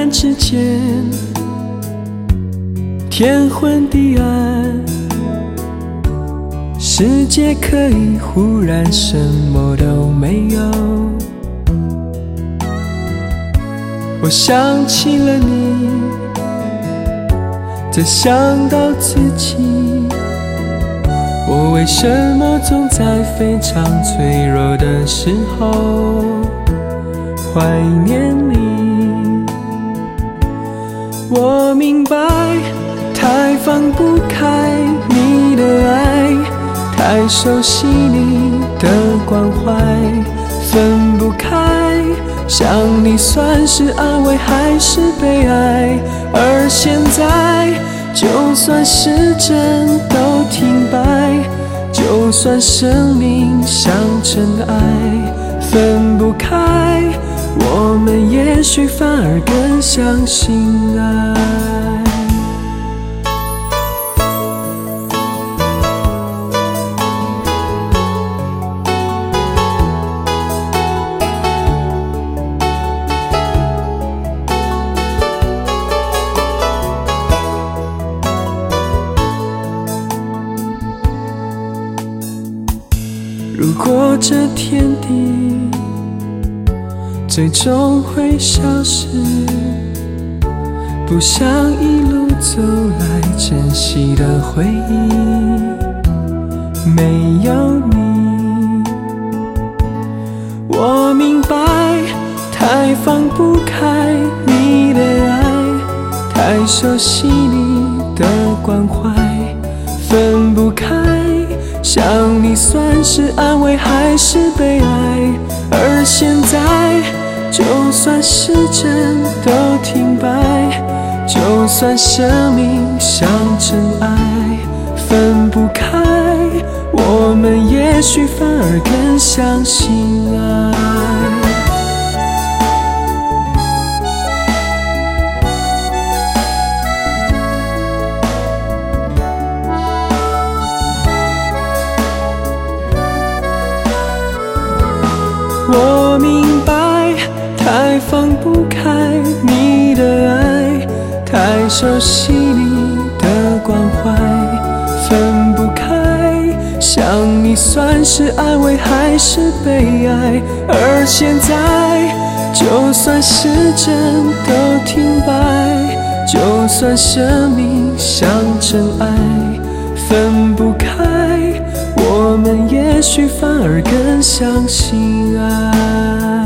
然之间，天昏地暗，世界可以忽然什么都没有。我想起了你，再想到自己，我为什么总在非常脆弱的时候怀念你？我明白，太放不开你的爱，太熟悉你的关怀，分不开，想你算是安慰还是悲哀？而现在，就算时针都停摆，就算生命像尘埃，分不开，我们也许反而更相信爱。如果这天地最终会消失，不想一路走来珍惜的回忆没有你。我明白，太放不开你的爱，太熟悉你的关怀，分不开，想你算是安慰还是悲哀？而现在，就算时针都停摆，就算生命像尘埃，分不开，我们也许反而更相信爱。我明白，太放不开你的爱，太熟悉你的关怀，分不开，想你算是安慰还是悲哀？而现在，就算时针都停摆，就算生命像尘埃，分不开，我们也许反而更相信爱。